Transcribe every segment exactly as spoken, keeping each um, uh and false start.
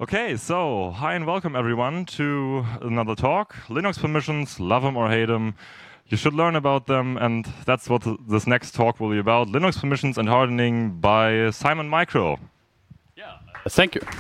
Okay, so hi and welcome everyone to another talk. Linux permissions, love them or hate them. You should learn about them, and that's what th this next talk will be about. Linux permissions and hardening by Simon Micro. Yeah, thank you.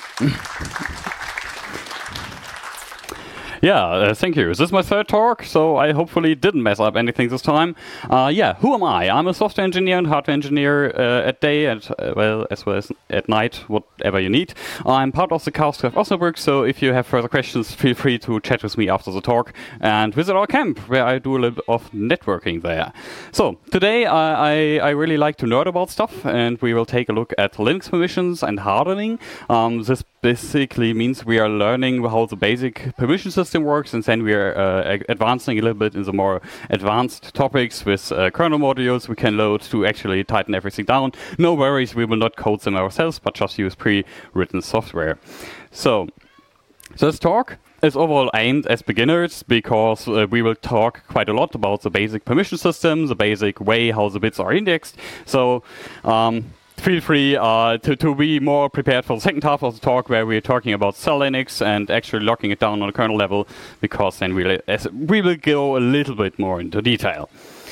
Yeah, uh, thank you. This is my third talk, so I hopefully didn't mess up anything this time. Uh, yeah, who am I? I'm a software engineer and hardware engineer uh, at day, and uh, well, as well as at night, whatever you need. I'm part of the Chaos Club Osnabrück, so if you have further questions, feel free to chat with me after the talk and visit our camp, where I do a little bit of networking there. So today, I, I, I really like to nerd about stuff, and we will take a look at Linux permissions and hardening. Um, this basically means we are learning how the basic permission system works, and then we are uh, advancing a little bit in the more advanced topics with uh, kernel modules we can load to actually tighten everything down. No worries, we will not code them ourselves, but just use pre-written software. So, this talk is overall aimed as beginners because uh, we will talk quite a lot about the basic permission system, the basic way how the bits are indexed. So, um, feel free uh, to, to be more prepared for the second half of the talk, where we're talking about cell Linux and actually locking it down on a kernel level, because then we'll, as we will go a little bit more into detail.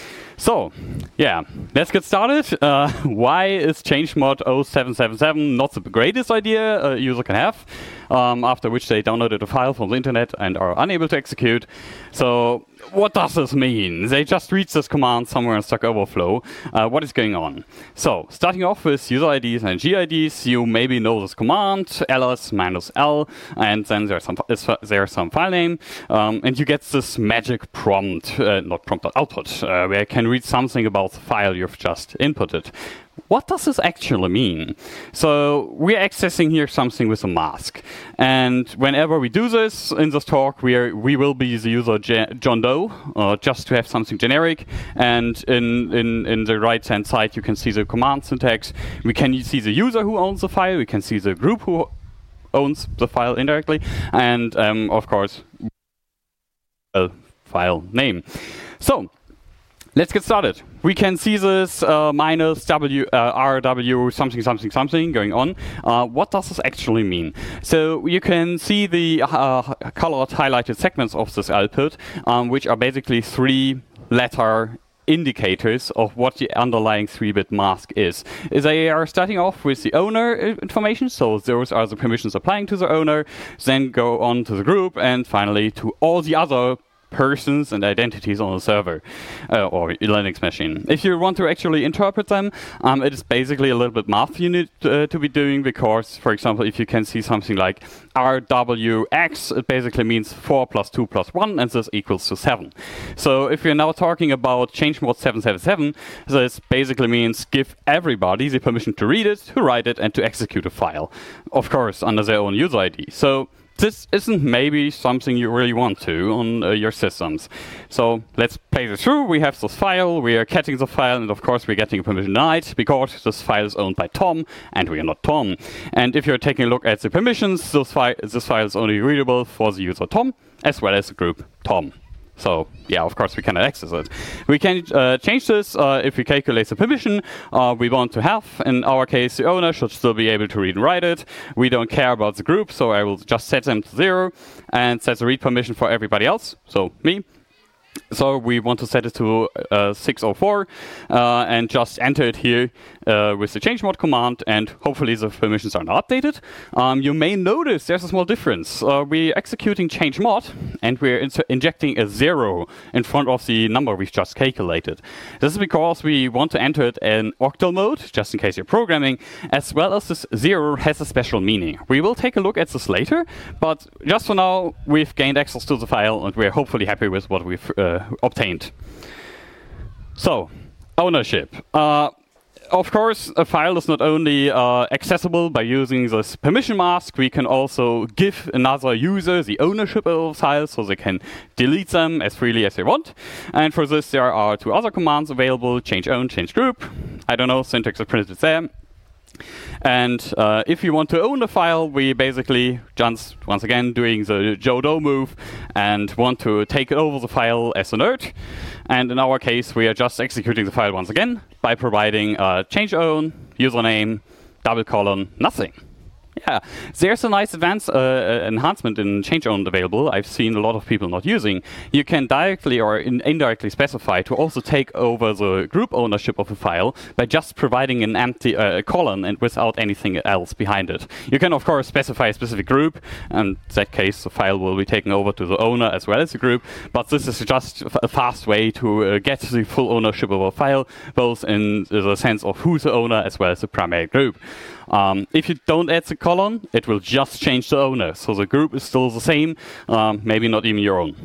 So, yeah, let's get started. Uh, why is changemod oh seven seven seven not the greatest idea a user can have? Um, after which they downloaded a file from the internet and are unable to execute. So, what does this mean? They just read this command somewhere in Stack Overflow. Uh, what is going on? So, starting off with user I Ds and G I Ds, you maybe know this command, ls minus l, and then there's some, there's some file name, um, and you get this magic prompt, uh, not prompt, but output, uh, where you can read something about the file you've just inputted. What does this actually mean? So we're accessing here something with a mask. And whenever we do this in this talk, we are, we will be the user John Doe, uh, just to have something generic. And in, in, in the right-hand side, you can see the command syntax. We can see the user who owns the file. We can see the group who owns the file indirectly. And, um, of course, a file name. So, let's get started. We can see this uh, minus W, uh, R W something something something going on. Uh, what does this actually mean? So you can see the uh, colored highlighted segments of this output, um, which are basically three letter indicators of what the underlying three bit mask is. They are starting off with the owner information, so those are the permissions applying to the owner, then go on to the group, and finally to all the other persons and identities on the server uh, or Linux machine. If you want to actually interpret them, um, it is basically a little bit math you need uh, to be doing, because, for example, if you can see something like R W X, it basically means four plus two plus one, and this equals to seven. So if we're now talking about changemod seven seven seven, this basically means give everybody the permission to read it, to write it, and to execute a file. Of course, under their own user I D. So this isn't maybe something you really want to on uh, your systems. So let's play this through. We have this file, we are getting the file, and of course we're getting a permission denied, because this file is owned by Tom, and we are not Tom. And if you're taking a look at the permissions, this, fi this file is only readable for the user Tom, as well as the group Tom. So, yeah, of course we cannot access it. We can uh, change this uh, if we calculate the permission uh, we want to have. In our case, the owner should still be able to read and write it. We don't care about the group, so I will just set them to zero and set the read permission for everybody else, so me. So we want to set it to uh, six oh four uh, and just enter it here uh, with the changemod command, and hopefully the permissions are now updated. Um, you may notice there's a small difference. Uh, we're executing changemod, and we're in injecting a zero in front of the number we've just calculated. This is because we want to enter it in octal mode, just in case you're programming, as well as this zero has a special meaning. We will take a look at this later, but just for now, we've gained access to the file, and we're hopefully happy with what we've Uh, obtained. So, ownership. Uh, of course, a file is not only uh, accessible by using this permission mask, we can also give another user the ownership of files, so they can delete them as freely as they want. And for this, there are two other commands available: change own, change group. I don't know, syntax is printed there. And uh, if you want to own a file, we basically just, once again, doing the Joe Doe move and want to take over the file as a nerd. And in our case, we are just executing the file once again by providing uh, change own, username, double colon, nothing. Yeah, there's a nice advanced uh, enhancement in change-owned available I've seen a lot of people not using. You can directly or in indirectly specify to also take over the group ownership of a file by just providing an empty uh, colon and without anything else behind it. You can, of course, specify a specific group, and in that case, the file will be taken over to the owner as well as the group, but this is just a fast way to uh, get the full ownership of a file, both in the sense of who's the owner as well as the primary group. Um, if you don't add the colon, it will just change the owner. So the group is still the same, um, maybe not even your own.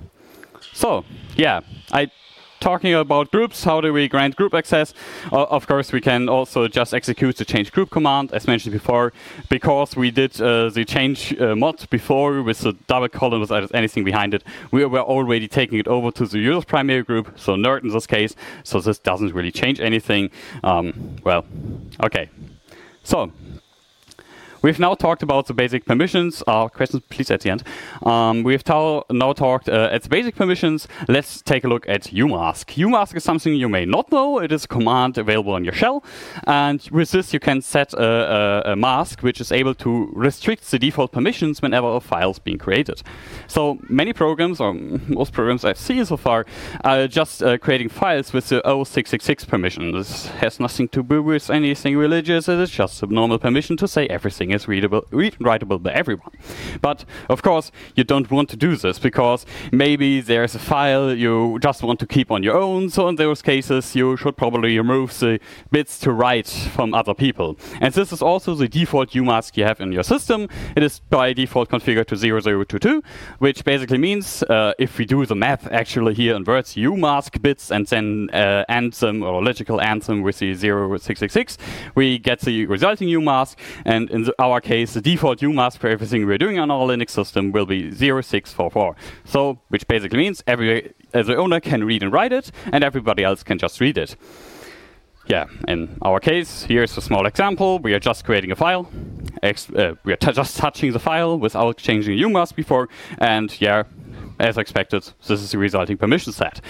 So, yeah, I talking about groups, how do we grant group access? Uh, of course, we can also just execute the change group command, as mentioned before, because we did uh, the change uh, mod before with the double colon without anything behind it. We were already taking it over to the user's primary group, so nerd in this case, so this doesn't really change anything. Um, well, okay. So, we've now talked about the basic permissions. Uh, questions, please, at the end. Um, we've now talked uh, at the basic permissions. Let's take a look at umask. Umask is something you may not know. It is a command available on your shell. And with this, you can set a, a, a mask which is able to restrict the default permissions whenever a file is being created. So many programs, or most programs I've seen so far, are just uh, creating files with the O six six six permission. This has nothing to do with anything religious. It is just a normal permission to say everything is readable, read and writable by everyone. But of course, you don't want to do this because maybe there's a file you just want to keep on your own. So in those cases, you should probably remove the bits to write from other people. And this is also the default umask you have in your system. It is by default configured to zero zero two two, which basically means uh, if we do the math actually here in words umask bits and then uh, AND them or logical AND them with the zero six six six, we get the resulting umask, and in the our case, the default umask for everything we're doing on our Linux system will be zero six four four. So, which basically means every as the owner can read and write it, and everybody else can just read it. Yeah, in our case, here's a small example. We are just creating a file. Ex uh, we are t just touching the file without changing umask before, and yeah, as expected, this is the resulting permission set.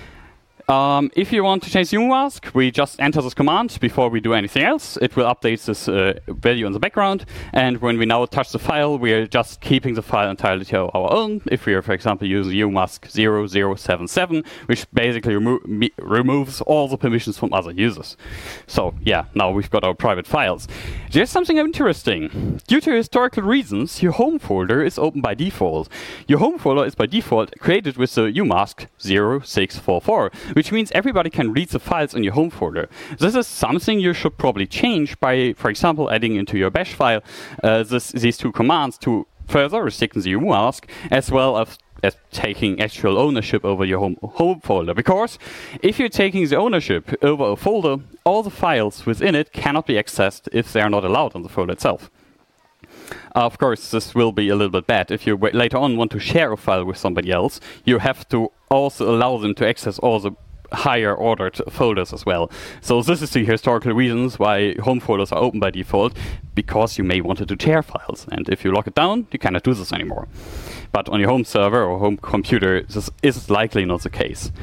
Um, if you want to change the umask, we just enter this command before we do anything else. It will update this uh, value in the background, and when we now touch the file, we are just keeping the file entirely to our own. If we are, for example, using umask zero zero seven seven, which basically remo removes all the permissions from other users. So yeah, now we've got our private files. There's something interesting. Due to historical reasons, your home folder is open by default. Your home folder is by default created with the umask zero six four four, which means everybody can read the files in your home folder. This is something you should probably change by, for example, adding into your bash file uh, this, these two commands to further restrict the umask, as well as, as taking actual ownership over your home, home folder. Because if you're taking the ownership over a folder, all the files within it cannot be accessed if they are not allowed on the folder itself. Uh, of course, this will be a little bit bad. If you later on want to share a file with somebody else, you have to also allow them to access all the higher ordered folders as well. So this is the historical reasons why home folders are open by default, because you may want to share files. And if you lock it down, you cannot do this anymore. But on your home server or home computer, this is likely not the case.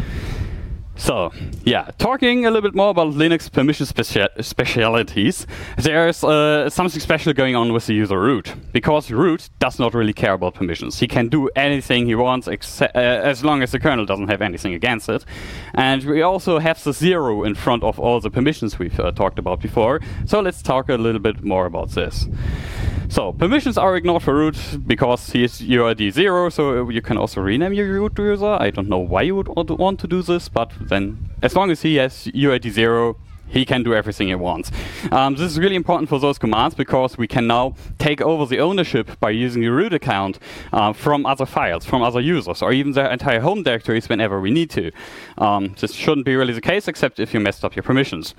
So, yeah, talking a little bit more about Linux permission specia specialities, there's uh, something special going on with the user root, because root does not really care about permissions. He can do anything he wants except, uh, as long as the kernel doesn't have anything against it. And we also have the zero in front of all the permissions we've uh, talked about before, so let's talk a little bit more about this. So, permissions are ignored for root because he is U I D zero, so you can also rename your root user. I don't know why you would want to do this, but then as long as he has U I D zero, he can do everything he wants. Um, this is really important for those commands because we can now take over the ownership by using the root account uh, from other files, from other users, or even their entire home directories whenever we need to. Um, this shouldn't be really the case, except if you messed up your permissions.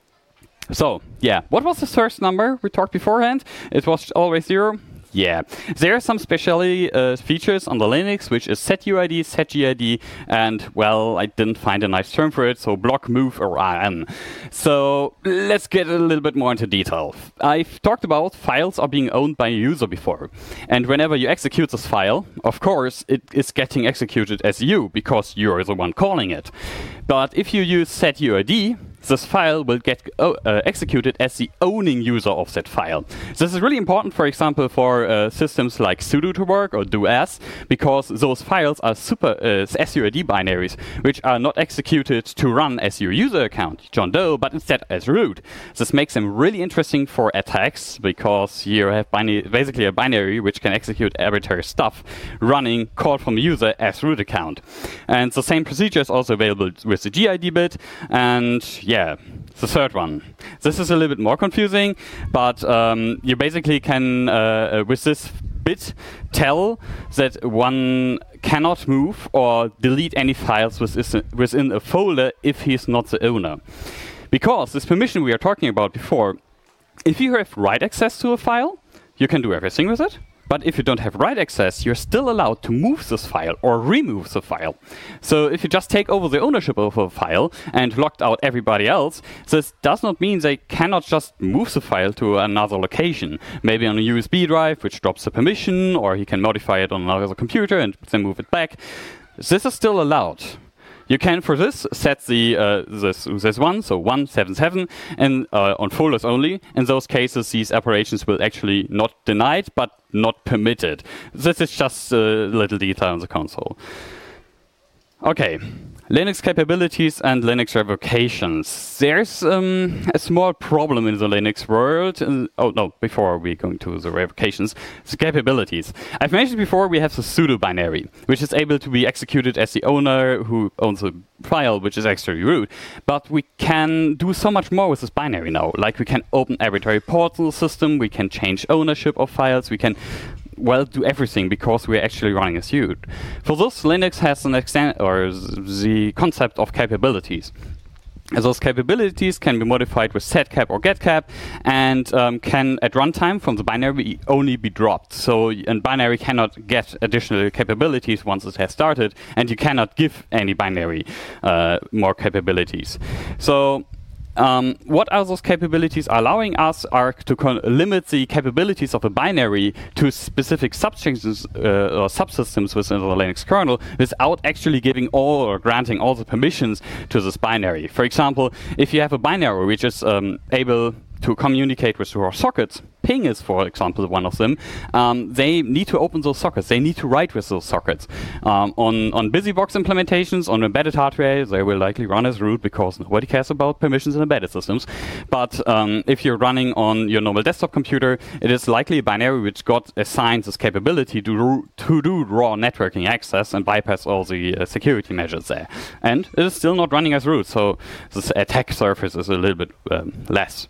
So, yeah, what was the source number we talked beforehand? It was always zero. Yeah, there are some specialty uh, features on the Linux, which is setuid, setgid, and, well, I didn't find a nice term for it, so block, move, or R M. So let's get a little bit more into detail. I've talked about files are being owned by a user before, and whenever you execute this file, of course, it is getting executed as you, because you're the one calling it. But if you use setuid, this file will get uh, uh, executed as the owning user of that file. This is really important, for example, for uh, systems like sudo to work or doas, because those files are super uh, S U I D binaries, which are not executed to run as your user account, John Doe, but instead as root. This makes them really interesting for attacks, because you have basically a binary which can execute arbitrary stuff running called from a user as root account. And the same procedure is also available with the G I D bit. And yeah, the third one. This is a little bit more confusing, but um, you basically can, uh, with this bit, tell that one cannot move or delete any files within a folder if he's not the owner. Because this permission we are talking about before, if you have write access to a file, you can do everything with it. But if you don't have write access, you're still allowed to move this file or remove the file. So if you just take over the ownership of a file and locked out everybody else, this does not mean they cannot just move the file to another location. Maybe on a U S B drive, which drops the permission, or he can modify it on another computer and then move it back. This is still allowed. You can, for this, set the uh, this, this one, so one seven seven, and uh, on folders only. In those cases, these operations will actually not denied, but not permitted. This is just a little detail on the console. Okay, Linux capabilities and Linux revocations. There's um, a small problem in the Linux world. Uh, oh no, before we go into the revocations, the capabilities. I've mentioned before we have the sudo binary, which is able to be executed as the owner who owns the file, which is actually root. But we can do so much more with this binary now. Like we can open arbitrary ports in the system, we can change ownership of files, we can well, do everything because we're actually running as root. For this, Linux has an extent or the concept of capabilities. And those capabilities can be modified with setcap or getcap, and um, can at runtime from the binary only be dropped. So a binary cannot get additional capabilities once it has started, and you cannot give any binary uh, more capabilities. So Um, what are those capabilities allowing us are to limit the capabilities of a binary to specific subsections uh, or subsystems within the Linux kernel without actually giving all or granting all the permissions to this binary. For example, if you have a binary which is um, able to communicate with your sockets, Ping is, for example, one of them, um, they need to open those sockets. They need to write with those sockets. Um, on, on BusyBox implementations, on embedded hardware, they will likely run as root because nobody cares about permissions in embedded systems. But um, if you're running on your normal desktop computer, it is likely a binary which got assigned this capability to, ro to do raw networking access and bypass all the uh, security measures there. And it is still not running as root, so this attack surface is a little bit um, less.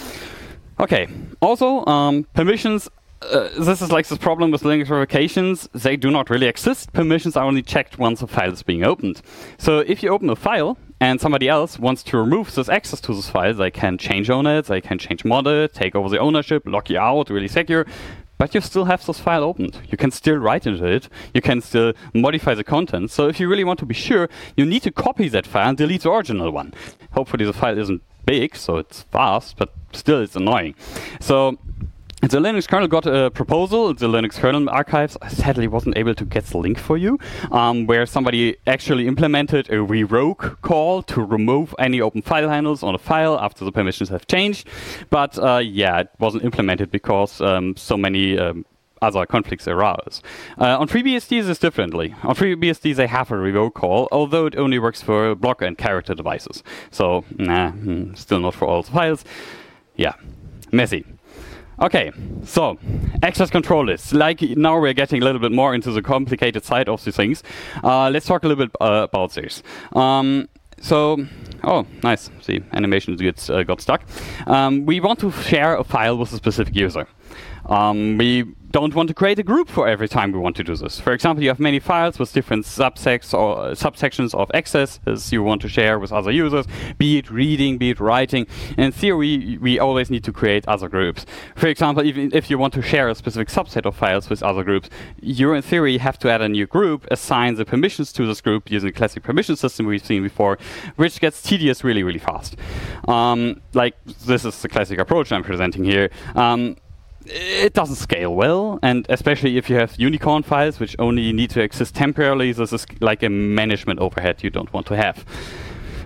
Okay, also, um, permissions, uh, this is like this problem with Linux revocations. They do not really exist. Permissions are only checked once a file is being opened. So if you open a file and somebody else wants to remove this access to this file, they can change own it, they can change mod it, take over the ownership, lock you out, really secure. But you still have this file opened. You can still write into it. You can still modify the content. So if you really want to be sure, you need to copy that file and delete the original one. Hopefully the file isn't big, so it's fast, but still it's annoying. So the Linux kernel got a proposal. The Linux kernel archives, I sadly wasn't able to get the link for you, um, where somebody actually implemented a revoke call to remove any open file handles on a file after the permissions have changed. But uh, yeah, it wasn't implemented because um, so many um, other conflicts arise. Uh, on FreeBSD, this is differently. On FreeBSD, they have a revoke call, although it only works for block and character devices. So, nah, still not for all the files. Yeah, messy. Okay, so access control lists. Like now we're getting a little bit more into the complicated side of these things. Uh, let's talk a little bit uh, about this. Um, So, oh, nice. The animation gets, uh, got stuck. Um, we want to share a file with a specific user. Um, we don't want to create a group for every time we want to do this. For example, you have many files with different subsects or uh, subsections of accesses you want to share with other users, be it reading, be it writing. In theory, we always need to create other groups. For example, even if you want to share a specific subset of files with other groups, you in theory have to add a new group, assign the permissions to this group using the classic permission system we've seen before, which gets tedious really, really fast. Um, like, this is the classic approach I'm presenting here. Um, It doesn't scale well, and especially if you have unicorn files which only need to exist temporarily, this is like a management overhead you don't want to have.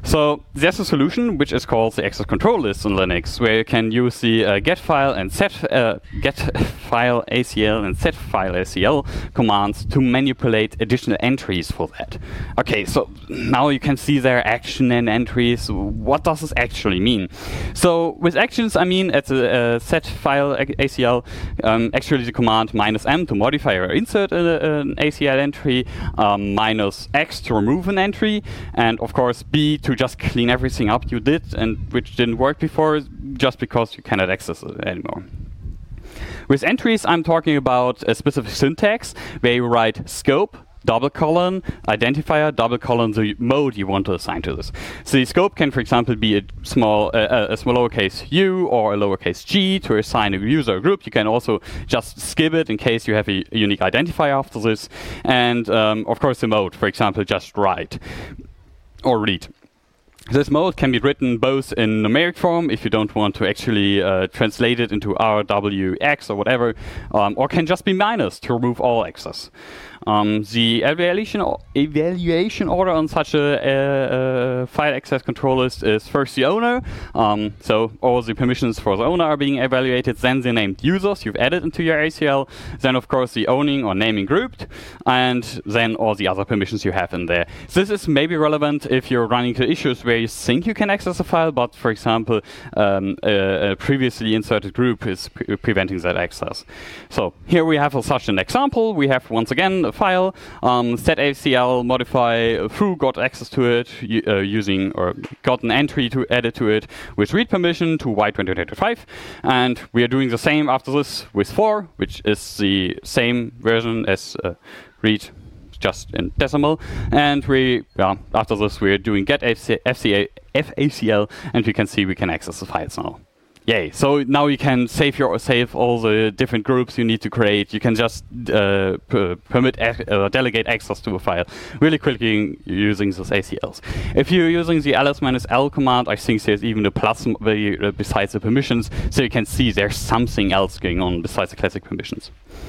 So there's a solution which is called the access control list in Linux, where you can use the uh, get file and set uh, get file A C L and set file A C L commands to manipulate additional entries for that. Okay, so now you can see their action and entries. What does this actually mean? So with actions, I mean at the uh, set file A C L, um, actually the command minus m to modify or insert a, an A C L entry, um, minus x to remove an entry, and of course b to just clean everything up you did and which didn't work before, just because you cannot access it anymore. With entries, I'm talking about a specific syntax where you write scope, double colon, identifier, double colon, the mode you want to assign to this. So the scope can, for example, be a small, uh, a small lowercase u or a lowercase g to assign a user or group. You can also just skip it in case you have a unique identifier after this. And um, of course, the mode, for example, just write or read. This mode can be written both in numeric form, if you don't want to actually uh, translate it into R, W, X or whatever, um, or can just be minus to remove all X's. Um, the evaluation, evaluation order on such a, a, a file access control list is first the owner, um, so all the permissions for the owner are being evaluated, then the named users you've added into your A C L, then of course the owning or naming grouped, and then all the other permissions you have in there. This is maybe relevant if you're running into issues where you think you can access a file, but for example um, a, a previously inserted group is pre preventing that access. So here we have a, such an example. We have once again a file, um, set A C L, modify foo, got access to it uh, using, or got an entry to added to it with read permission to Y twenty twenty-five, and we are doing the same after this with for, which is the same version as uh, read, just in decimal, and we, yeah, after this we're doing get F A C L, and we can see we can access the files now. Yay! So now you can save your save all the different groups you need to create. You can just uh, per permit uh, delegate access to a file really quickly using those A C Ls. If you're using the ls-l command, I think there's even a plus uh, besides the permissions, so you can see there's something else going on besides the classic permissions.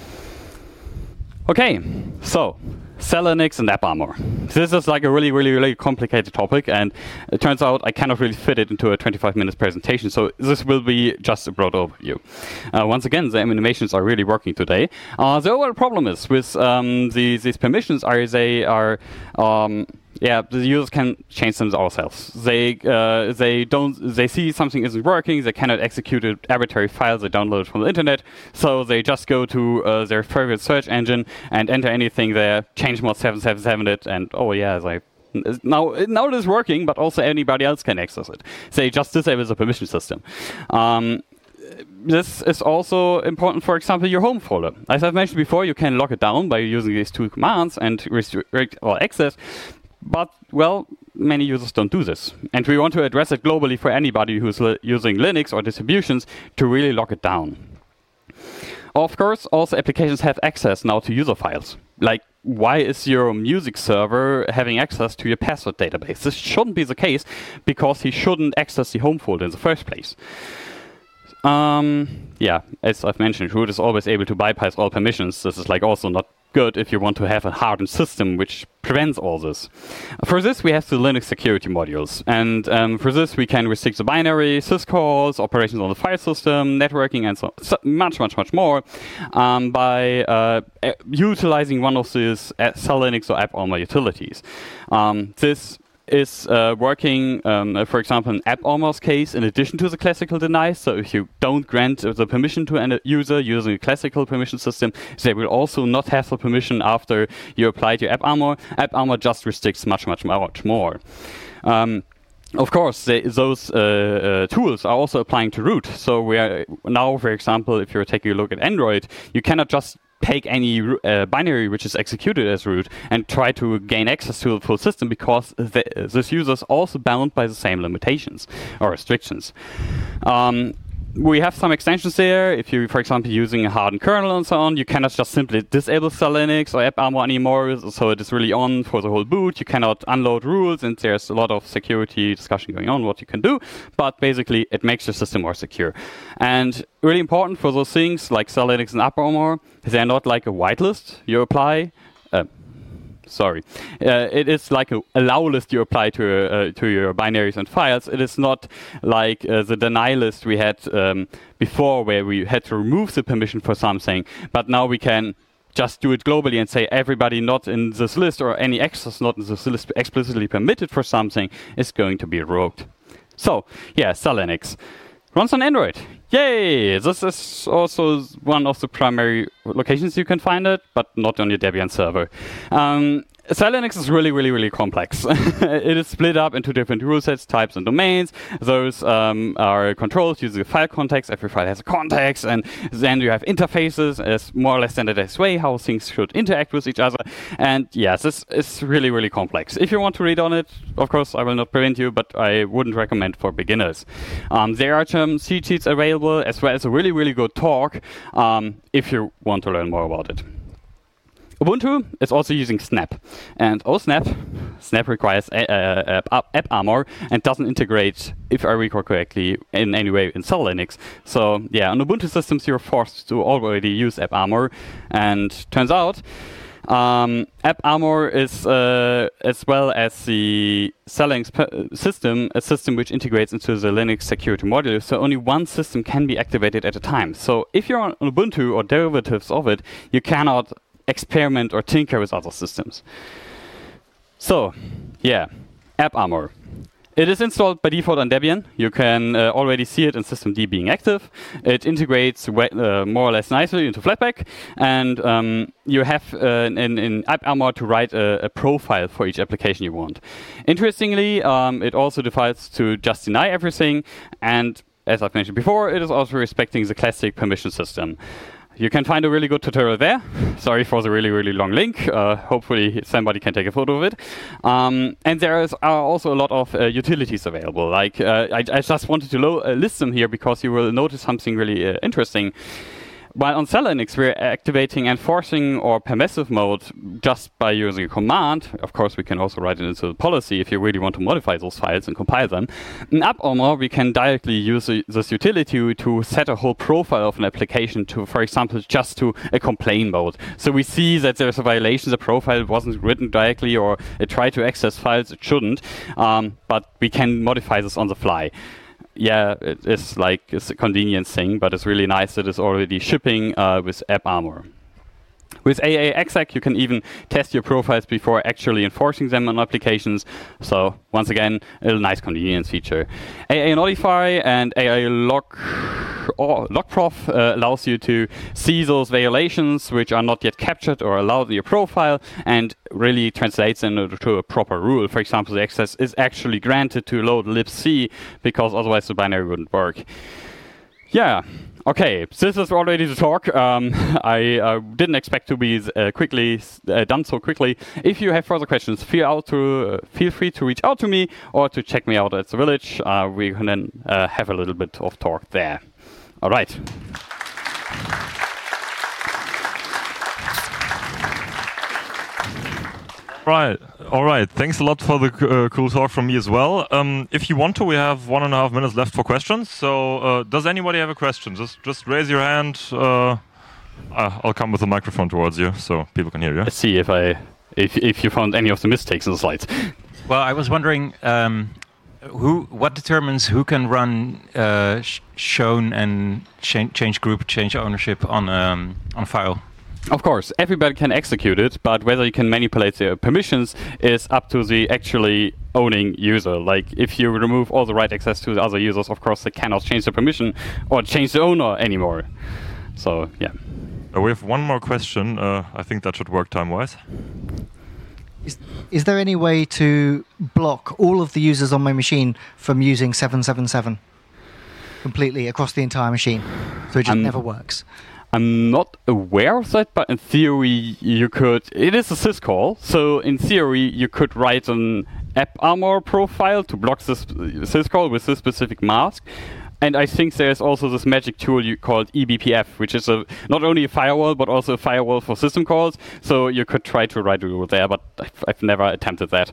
Okay, so SELinux and AppArmor. This is like a really, really, really complicated topic, and it turns out I cannot really fit it into a twenty-five minute presentation, so this will be just a broad overview. Uh, once again, the animations are really working today. Uh, the overall problem is with um, the, these permissions are they are um, yeah, the users can change them themselves. They uh, they don't they see something isn't working. They cannot execute an arbitrary file they downloaded from the internet. So they just go to uh, their favorite search engine and enter anything there. Changemo seven seven seven it, and oh yeah, they now now it is working. But also anybody else can access it. They just disable the permission system. Um, This is also important, for example, your home folder. As I've mentioned before, you can lock it down by using these two commands and restrict all access. But, well, many users don't do this. And we want to address it globally for anybody who's li using Linux or distributions to really lock it down. Of course, also applications have access now to user files. Like, why is your music server having access to your password database? This shouldn't be the case, because he shouldn't access the home folder in the first place. Um, yeah, as I've mentioned, root is always able to bypass all permissions. This is like also not good if you want to have a hardened system which prevents all this. For this, we have the Linux security modules. And um, for this, we can restrict the binary, syscalls, operations on the file system, networking, and so, so much, much, much more um, by uh, utilizing one of these SELinux or AppArmor utilities. Um, this is uh, working, um, uh, for example, in AppArmor's case, in addition to the classical deny. So if you don't grant uh, the permission to a user using a classical permission system, they will also not have the permission after you apply to AppArmor. AppArmor just restricts much, much, much more. Um, Of course, they, those uh, uh, tools are also applying to root. So we are now, for example, if you're taking a look at Android, you cannot just take any uh, binary which is executed as root and try to gain access to the full system, because the, this user is also bound by the same limitations or restrictions. Um, We have some extensions there. If you, for example, using a hardened kernel and so on, you cannot just simply disable SELinux or AppArmor anymore, so it is really on for the whole boot. You cannot unload rules, and there's a lot of security discussion going on what you can do, but basically it makes your system more secure. And really important for those things like SELinux and AppArmor, they're not like a whitelist. You apply, uh, sorry. Uh, it is like a allow list you apply to uh, to your binaries and files. It is not like uh, the deny list we had um, before, where we had to remove the permission for something. But now we can just do it globally and say everybody not in this list or any access not in this list explicitly permitted for something is going to be revoked. So, yeah, SELinux runs on Android. Yay! This is also one of the primary locations you can find it, but not on your Debian server. Um, SELinux is really, really, really complex. It is split up into different rule sets, types, and domains. Those um, are controlled using a file context. Every file has a context, and then you have interfaces as more or less standardized way how things should interact with each other. And yes, this is really, really complex. If you want to read on it, of course, I will not prevent you, but I wouldn't recommend for beginners. Um, there are some cheat sheets available, as well as a really, really good talk um, if you want to learn more about it. Ubuntu is also using Snap, and oh snap, Snap requires a, a, a, a AppArmor and doesn't integrate, if I recall correctly, in any way in SELinux. So yeah, on Ubuntu systems you're forced to already use AppArmor, and turns out um, AppArmor is, uh, as well as the SELinux system, a system which integrates into the Linux security module, so only one system can be activated at a time. So if you're on Ubuntu or derivatives of it, you cannot experiment or tinker with other systems. So, yeah, AppArmor. It is installed by default on Debian. You can uh, already see it in systemd being active. It integrates uh, more or less nicely into Flatpak, and um, you have uh, in, in AppArmor to write a, a profile for each application you want. Interestingly, um, it also decides to just deny everything, and as I've mentioned before, it is also respecting the classic permission system. You can find a really good tutorial there. Sorry for the really, really long link. Uh, hopefully somebody can take a photo of it. Um, and there is, are also a lot of uh, utilities available. Like uh, I, I just wanted to lo uh, list them here because you will notice something really uh, interesting. While on SELinux, we're activating enforcing or permissive mode just by using a command. Of course, we can also write it into the policy if you really want to modify those files and compile them. In AppArmor, we can directly use a, this utility to set a whole profile of an application to, for example, just to a complaint mode. So we see that there's a violation, the profile wasn't written directly, or it tried to access files it shouldn't, um, but we can modify this on the fly. Yeah, it is like it's a convenience thing, but it's really nice that it's already shipping uh, with AppArmor. With A A exec, you can even test your profiles before actually enforcing them on applications. So once again, a nice convenience feature. A A Notify and A A Log or Logprof uh, allows you to see those violations which are not yet captured or allowed in your profile, and really translates them to a proper rule. For example, the access is actually granted to load libc, because otherwise the binary wouldn't work. Yeah. Okay, this is already the talk. Um, I uh, didn't expect to be uh, quickly uh, done so quickly. If you have further questions, feel out to uh, feel free to reach out to me or to check me out at the village. Uh, we can then uh, have a little bit of talk there. All right. Right. All right. Thanks a lot for the uh, cool talk from me as well. Um, if you want to, we have one and a half minutes left for questions. So, uh, does anybody have a question? Just, just raise your hand. Uh, I'll come with the microphone towards you so people can hear you. Let's see if I, if if you found any of the mistakes in the slides. Well, I was wondering, um, who, what determines who can run uh, sh shown and change, change group, change ownership on um, on a file? Of course, everybody can execute it, but whether you can manipulate the permissions is up to the actually owning user. Like, if you remove all the right access to the other users, of course, they cannot change the permission or change the owner anymore. So, yeah. Uh, we have one more question. Uh, I think that should work time-wise. Is, is there any way to block all of the users on my machine from using seven seven seven completely across the entire machine, so it just um, never works? I'm not aware of that, but in theory you could. It is a syscall, so in theory you could write an AppArmor profile to block this syscall with this specific mask. And I think there's also this magic tool you called E B P F, which is a not only a firewall but also a firewall for system calls. So you could try to write a rule there, but I've, I've never attempted that.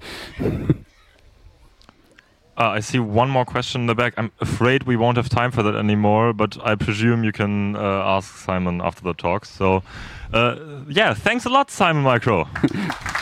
Uh, I see one more question in the back. I'm afraid we won't have time for that anymore, but I presume you can uh, ask Simon after the talk. So, uh, yeah, thanks a lot, Simon Micro.